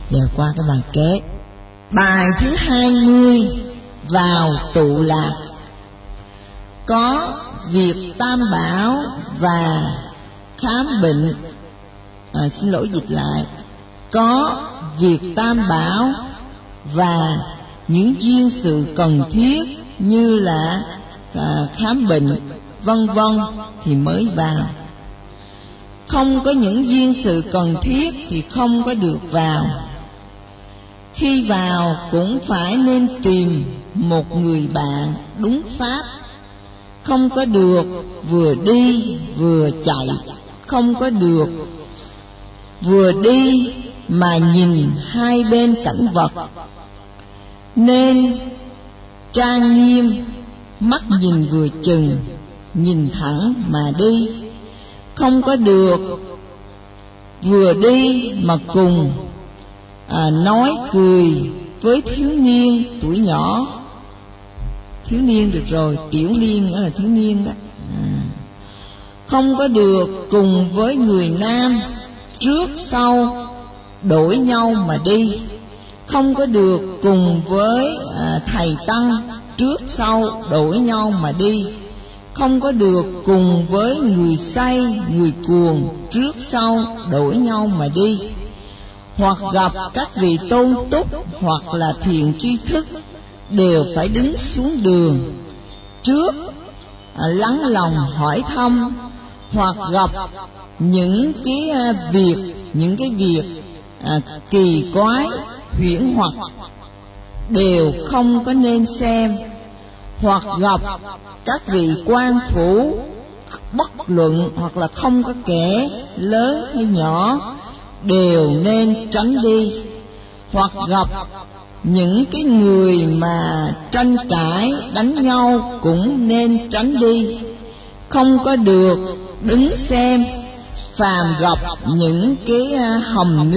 Giờ qua cái bài kế. Bài thứ 20 vào tụ lạc. Có việc tam bảo và khám bệnh. Xin lỗi dịch lại. Có việc tam bảo và những duyên sự cần thiết như là khám bệnh vân vân thì mới vào. Không có những duyên sự cần thiết thì không có được vào. Khi vào cũng phải nên tìm một người bạn đúng pháp. Không có được vừa đi vừa chạy. Không có được vừa đi mà nhìn hai bên cảnh vật. Nên trang nghiêm, mắt nhìn vừa chừng, nhìn thẳng mà đi. Không có được vừa đi mà cùng nói cười với thiếu niên tuổi nhỏ. Thiếu niên được rồi, tiểu niên nữa là thiếu niên đó. Không có được cùng với người nam trước sau đổi nhau mà đi. Không có được cùng với thầy tăng trước sau đổi nhau mà đi. Không có được cùng với người say, người cuồng trước sau đổi nhau mà đi. Hoặc gặp các vị tôn túc hoặc là thiền tri thức đều phải đứng xuống đường trước lắng lòng hỏi thăm. Hoặc gặp những cái việc kỳ quái huyễn hoặc đều không có nên xem. Hoặc gặp các vị quan phủ bất luận hoặc là không có kẻ lớn hay nhỏ đều nên tránh đi. Hoặc gặp những cái người mà tranh cãi đánh nhau cũng nên tránh đi. Không có được đứng xem. Phàm gặp những cái hầm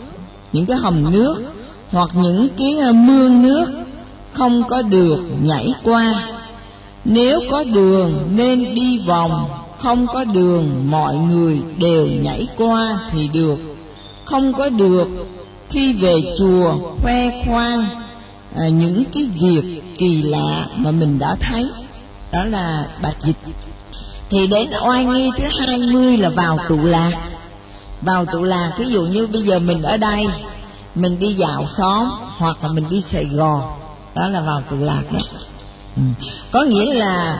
nước hoặc những cái mương nước không có được nhảy qua. Nếu có đường nên đi vòng, không có đường mọi người đều nhảy qua thì được. Không có được khi về chùa khoe khoang những cái việc kỳ lạ mà mình đã thấy. Đó là bạch dịch. Thì đến oai nghi thứ 20 là vào tụ lạc. Vào tụ lạc, ví dụ như bây giờ mình ở đây, mình đi dạo xóm hoặc là mình đi Sài Gòn, đó là vào tụ lạc đó. Có nghĩa là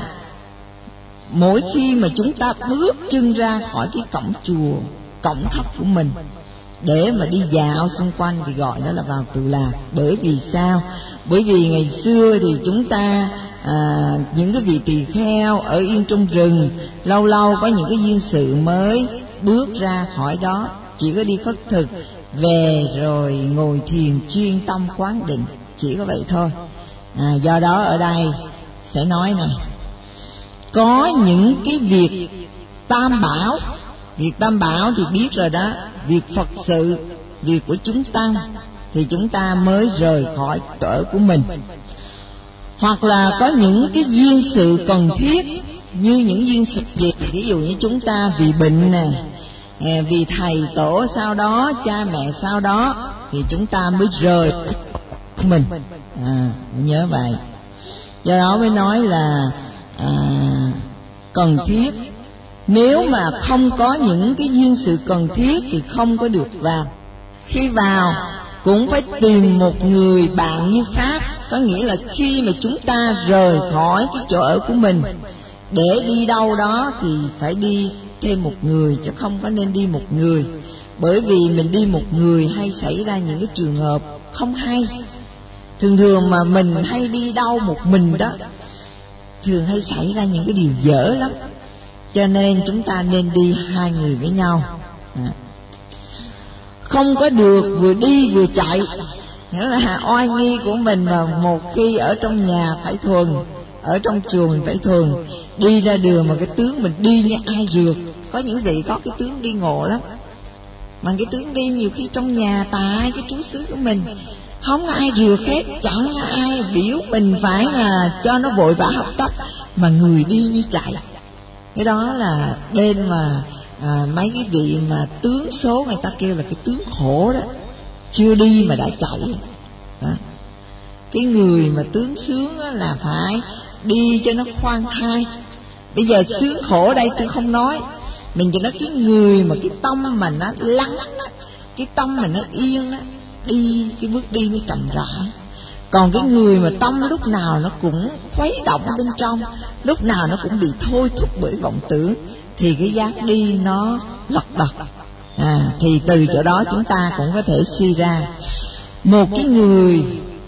mỗi khi mà chúng ta bước chân ra khỏi cái cổng chùa, cổng thất của mình để mà đi dạo xung quanh thì gọi đó là vào tụ lạc. Bởi vì sao? Bởi vì ngày xưa thì chúng ta những cái vị tỳ kheo ở yên trong rừng, lâu lâu có những cái duyên sự mới bước ra khỏi đó, chỉ có đi khất thực về rồi ngồi thiền chuyên tâm quán định, chỉ có vậy thôi. Do đó ở đây sẽ nói này, có những cái việc tam bảo. Việc tam bảo thì biết rồi đó, việc Phật sự, việc của chúng tăng thì chúng ta mới rời khỏi chỗ ở của mình. Hoặc là có những cái duyên sự cần thiết. Như những duyên sự gì? Ví dụ như chúng ta vì bệnh nè, vì thầy tổ sau đó, cha mẹ sau đó, thì chúng ta mới rời mình. Nhớ vậy. Do đó mới nói là cần thiết. Nếu mà không có những cái duyên sự cần thiết thì không có được vào. Khi vào cũng phải tìm một người bạn như pháp. Có nghĩa là khi mà chúng ta rời khỏi cái chỗ ở của mình để đi đâu đó thì phải đi thêm một người, chứ không có nên đi một người. Bởi vì mình đi một người hay xảy ra những cái trường hợp không hay. Thường mà mình hay đi đâu một mình đó, thường hay xảy ra những cái điều dở lắm. Cho nên chúng ta nên đi hai người với nhau. Không có được vừa đi vừa chạy. Nghĩa là oai nghi của mình mà một khi ở trong nhà phải thuần, ở trong chùa mình phải thuần, đi ra đường mà cái tướng mình đi như ai rượt. Có những vị có cái tướng đi ngộ lắm, mà cái tướng đi nhiều khi trong nhà tại cái trú xứ của mình không có ai rượt hết, chẳng có ai biểu mình phải là cho nó vội vã học tập, mà người đi như chạy. Cái đó là bên mà mấy cái vị mà tướng số người ta kêu là cái tướng khổ đó. chưa đi mà đã chạy đó. Cái người mà tướng sướng là phải đi cho nó khoan thai. Bây giờ sướng khổ đây tôi không nói, mình cho nó cái người mà cái tâm mà nó lắng đó, cái tâm mà nó yên đó, đi cái bước đi nó chậm rãi. Còn cái người mà tâm lúc nào nó cũng khuấy động bên trong, lúc nào nó cũng bị thôi thúc bởi vọng tưởng, thì cái dáng đi nó lật đật. Thì từ chỗ đó chúng ta cũng có thể suy ra một cái người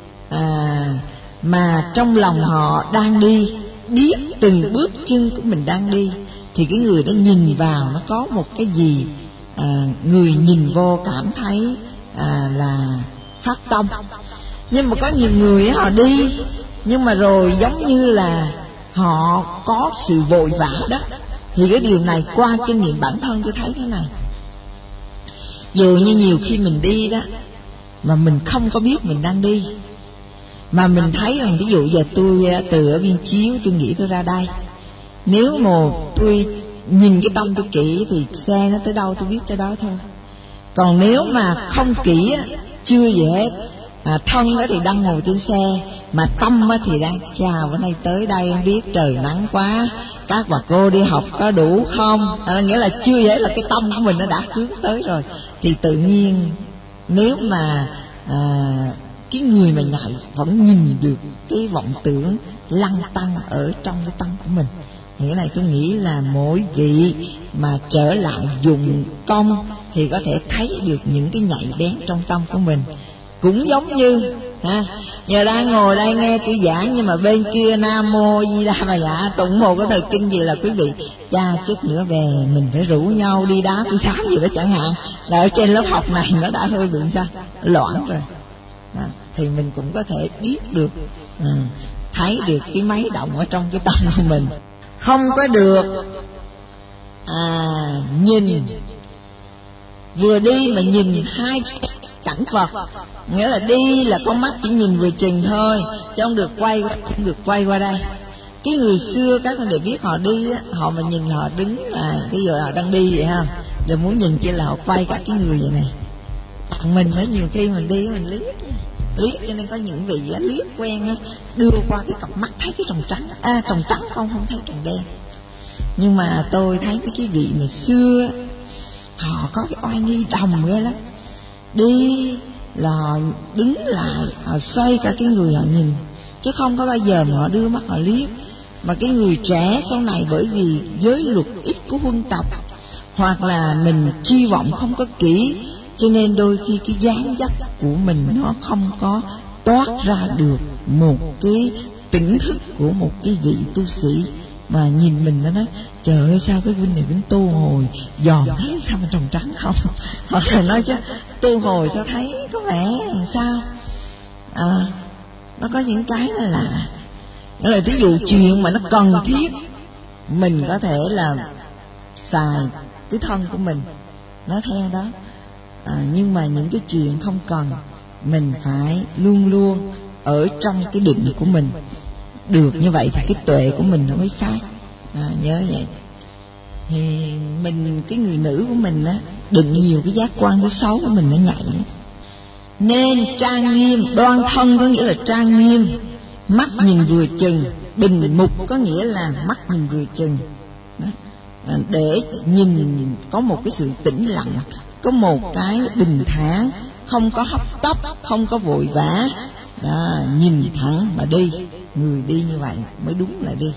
mà trong lòng họ đang đi, biết từng bước chân của mình đang đi, thì cái người đó nhìn vào nó có một cái gì, người nhìn vô cảm thấy là phát tâm. Nhưng mà có nhiều người họ đi, nhưng mà rồi giống như là họ có sự vội vã đó. Thì cái điều này qua kinh nghiệm bản thân tôi thấy thế này, dù như nhiều khi mình đi đó mà mình không có biết mình đang đi, mà mình thấy rằng ví dụ giờ tôi từ ở Viên Chiếu tôi nghĩ tôi ra đây, nếu mà tôi nhìn cái tâm tôi kỹ thì xe nó tới đâu tôi biết tới đó thôi. Còn nếu mà không kỹ chưa gì hết, thân thì đang ngồi trên xe, mà tâm thì đang chào bữa nay tới đây em biết trời nắng quá, các bà cô đi học có đủ không, nghĩa là chưa dễ là cái tâm của mình nó đã hướng tới rồi. Thì tự nhiên nếu mà cái người mà nhảy vẫn nhìn được cái vọng tưởng lăn tăn ở trong cái tâm của mình, thì cái này tôi nghĩ là mỗi vị mà trở lại dùng công thì có thể thấy được những cái nhạy bén trong tâm của mình. Cũng giống như giờ đang ngồi đây nghe tôi giảng, nhưng mà bên kia Nam Mô Di Đà Bà Dạ tụng một cái thời kinh gì là quý vị cha chút nữa về mình phải rủ nhau đi đá đi sáng gì đó chẳng hạn, là ở trên lớp học này nó đã hơi bị sao loãng rồi. Thì mình cũng có thể biết được, thấy được cái máy động ở trong cái tâm của mình. Không có được nhìn, vừa đi mà nhìn hai cảnh vật, nghĩa là đi là con mắt chỉ nhìn vừa chừng thôi, chứ không được quay, không được quay qua đây. Cái người xưa các con để biết họ đi á, họ mà nhìn họ đứng là cái giờ họ đang đi vậy ha, rồi muốn nhìn kia là họ quay cả cái người vậy này. Mình mới nhiều khi mình đi mình liếc, cho nên có những vị liếc quen á, đưa qua cái cặp mắt thấy cái tròng trắng, tròng trắng không thấy tròng đen. Nhưng mà tôi thấy cái vị mà xưa họ có cái oai nghi đồng ghê lắm. Đi là họ đứng lại, họ xoay cả cái người họ nhìn, chứ không có bao giờ mà họ đưa mắt họ liếc. Mà cái người trẻ sau này bởi vì giới luật ít của huân tập, hoặc là mình chi vọng không có kỹ, cho nên đôi khi cái dáng dấp của mình nó không có toát ra được một cái tỉnh thức của một cái vị tu sĩ. Mà nhìn mình nó nói trời ơi sao cái huynh này cũng tu hồi giòn thế, sao mà tròng trắng không. Hoặc là nói chứ tu hồi sao thấy có vẻ sao. Nó có những cái là lạ. Nghĩa là ví dụ chuyện mà nó cần thiết, mình có thể là xài cái thân của mình nó theo đó. Nhưng mà những cái chuyện không cần, mình phải luôn luôn ở trong cái định của mình. Được như vậy thì cái tuệ của mình nó mới phát. Nhớ vậy. Thì mình, cái người nữ của mình á, đừng nhiều cái giác quan thứ xấu của mình nó nhạy. Nên trang nghiêm, đoan thân có nghĩa là trang nghiêm, mắt nhìn vừa chừng, bình mục có nghĩa là mắt nhìn vừa chừng. Để nhìn có một cái sự tĩnh lặng, có một cái bình thản, không có hấp tấp, không có vội vã. Nhìn thẳng mà đi. Người đi như vậy mới đúng là đi.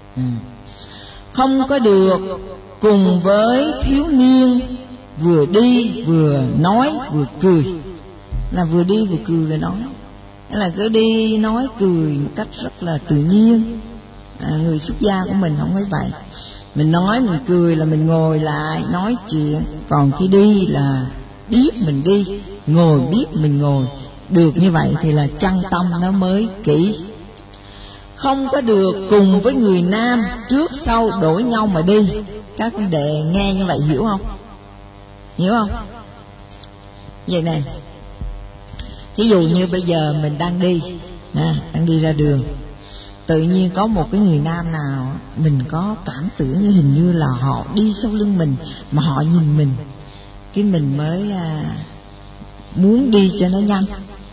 Không có được cùng với thiếu niên vừa đi vừa nói vừa cười. Là vừa đi vừa cười vừa nói, là cứ đi nói cười một cách rất là tự nhiên. Người xuất gia của mình không phải vậy. Mình nói mình cười là mình ngồi lại nói chuyện, còn khi đi là biết mình đi, ngồi biết mình ngồi. Được như vậy thì là chân tâm nó mới kỹ. Không có được cùng với người nam trước sau đổi nhau mà đi. Các vấn đề nghe như vậy hiểu không? Hiểu không? Vậy nè, ví dụ như bây giờ mình đang đi, đang đi ra đường, tự nhiên có một cái người nam nào mình có cảm tưởng như hình như là họ đi sau lưng mình, mà họ nhìn mình, cái mình mới muốn đi cho nó nhanh.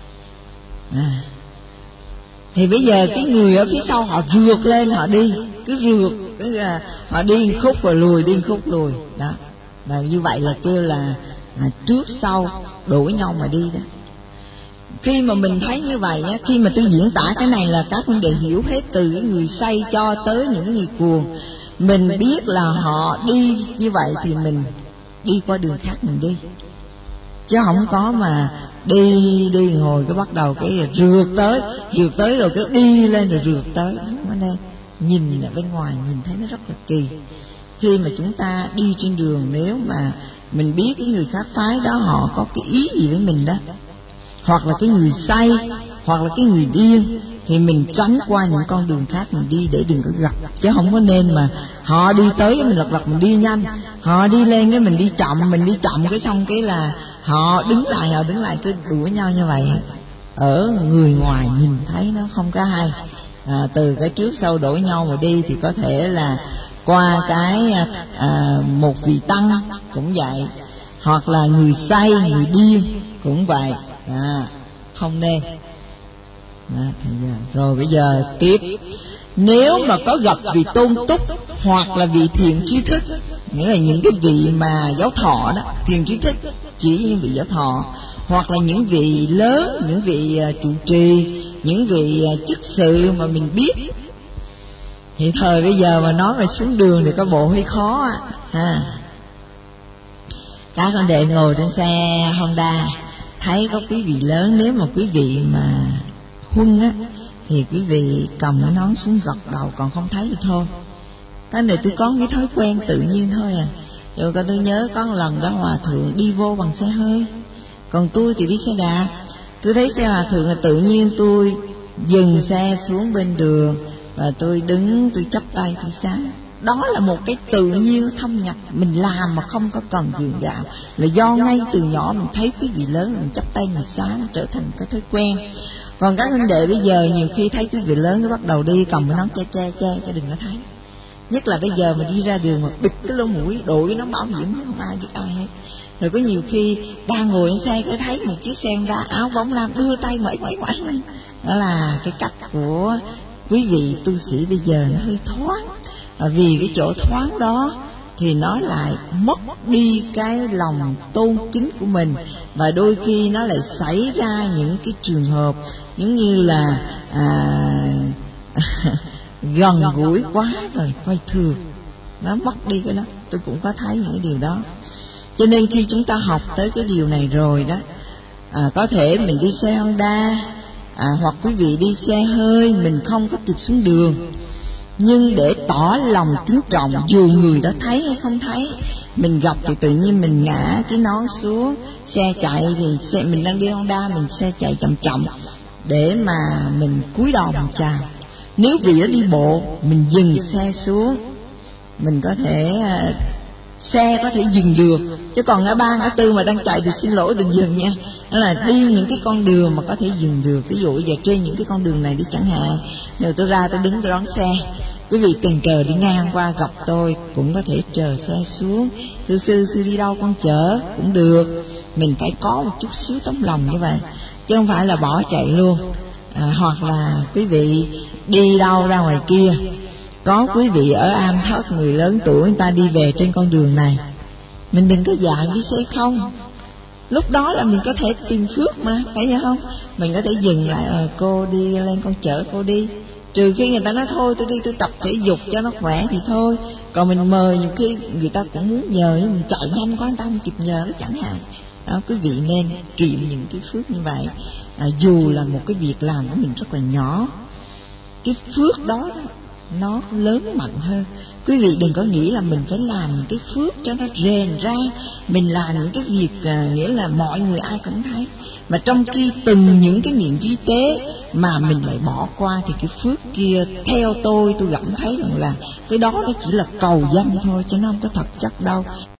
Thì bây giờ cái người ở phía sau họ rượt lên, họ đi, cứ rượt, cứ là họ đi một khúc rồi lùi, đi một khúc lùi đó. Và như vậy là kêu là trước sau đuổi nhau mà đi đó. Khi mà mình thấy như vậy á, khi mà tôi diễn tả cái này là các huynh đệ hiểu hết, từ cái người say cho tới những người cuồng. Mình biết là họ đi như vậy thì mình đi qua đường khác mình đi, chứ không có mà đi ngồi cái bắt đầu cái rượt tới rồi cái đi lên rồi rượt tới. Không có nên. Nhìn ở bên ngoài nhìn thấy nó rất là kỳ. Khi mà chúng ta đi trên đường, nếu mà mình biết cái người khác phái đó họ có cái ý gì với mình đó, hoặc là cái người say, hoặc là cái người điên, thì mình tránh qua những con đường khác mình đi để đừng có gặp. Chứ không có nên mà họ đi tới mình lật mình đi nhanh, họ đi lên cái mình đi chậm cái xong cái là họ đứng lại cứ đuổi nhau như vậy. Ở người ngoài nhìn thấy nó không có hay. Từ cái trước sau đuổi nhau mà đi thì có thể là qua cái một vị tăng cũng vậy, hoặc là người say, người điên cũng vậy. Không nên. Rồi bây giờ tiếp, nếu mà có gặp vị tôn túc hoặc là vị thiện trí thức, nghĩa là những cái vị mà giáo thọ đó, thiện trí thức chỉ những vị giáo thọ, hoặc là những vị lớn, những vị trụ trì, những vị chức sự mà mình biết. Thì thời bây giờ mà nói về xuống đường thì có bộ hơi khó ha. Các con đệ ngồi trên xe Honda, thấy có quý vị lớn, nếu mà quý vị mà huân á thì quý vị cầm cái nón xuống gật đầu, còn không thấy thì thôi. Cái này tôi có cái thói quen tự nhiên thôi à. Rồi tôi nhớ có một lần đó hòa thượng đi vô bằng xe hơi, còn tôi thì đi xe đạp. Tôi thấy xe hòa thượng là tự nhiên tôi dừng xe xuống bên đường và tôi đứng, tôi chắp tay tôi sám. Đó là một cái tự nhiên thâm nhập, mình làm mà không có cần gượng gạo, là do ngay từ nhỏ mình thấy quý vị lớn mình chắp tay mình sám, trở thành cái thói quen. Còn các huynh đệ bây giờ nhiều khi thấy quý vị lớn nó bắt đầu đi cầm cái nón che cho đừng có thấy. Nhất là bây giờ mà đi ra đường mà bịt cái lỗ mũi, đội cái nón bảo hiểm, không ai biết ai hết. Rồi có nhiều khi đang ngồi trên xe cái thấy một chiếc xe ra áo bóng lam đưa tay ngoảy. Đó là cái cách của quý vị tu sĩ bây giờ nó hơi thoáng. Và vì cái chỗ thoáng đó thì nó lại mất đi cái lòng tôn kính của mình, và đôi khi nó lại xảy ra những cái trường hợp giống như là gần gũi quá rồi coi thường, nó mất đi cái đó. Tôi cũng có thấy những cái điều đó. Cho nên khi chúng ta học tới cái điều này rồi đó, có thể mình đi xe Honda, hoặc quý vị đi xe hơi, mình không có kịp xuống đường, nhưng để tỏ lòng kính trọng, dù người đó thấy hay không thấy, mình gặp thì tự nhiên mình ngã cái nón xuống. Xe chạy thì mình đang đi Honda, mình xe chạy chậm để mà mình cúi đầu mình chào. Nếu vị đó đi bộ, mình dừng xe xuống, mình có thể xe có thể dừng được, chứ còn ngã ba ngã tư mà đang chạy thì xin lỗi đừng dừng nha. Đó là đi những cái con đường mà có thể dừng được. Ví dụ giờ trên những cái con đường này đi chẳng hạn, rồi tôi ra tôi đứng tôi đón xe, quý vị tình cờ đi ngang qua gặp tôi cũng có thể chờ xe xuống. Thưa sư đi đâu con chở cũng được. Mình phải có một chút xíu tấm lòng như vậy, chứ không phải là bỏ chạy luôn. Hoặc là quý vị đi đâu ra ngoài kia, có quý vị ở Am Thất người lớn tuổi người ta đi về trên con đường này, mình đừng có dạy với xe không. Lúc đó là mình có thể tìm phước mà, phải không? Mình có thể dừng lại, cô đi lên con chở cô đi. Trừ khi người ta nói thôi tôi đi tôi tập thể dục cho nó khỏe thì thôi. Còn mình mời nhiều khi người ta cũng muốn nhờ, nhưng mình chạy nhanh quá người ta không kịp nhờ nó chẳng hạn. Đó, quý vị nên kiệm những cái phước như vậy. Dù là một cái việc làm của mình rất là nhỏ, cái phước đó nó lớn mạnh hơn. Quý vị đừng có nghĩ là mình phải làm những cái phước cho nó rền ra, mình làm những cái việc nghĩa là mọi người ai cũng thấy, mà trong khi từng những cái niệm trí tế mà mình lại bỏ qua, thì cái phước kia theo tôi cảm thấy rằng là cái đó nó chỉ là cầu danh thôi, chứ nó không có thật chất đâu.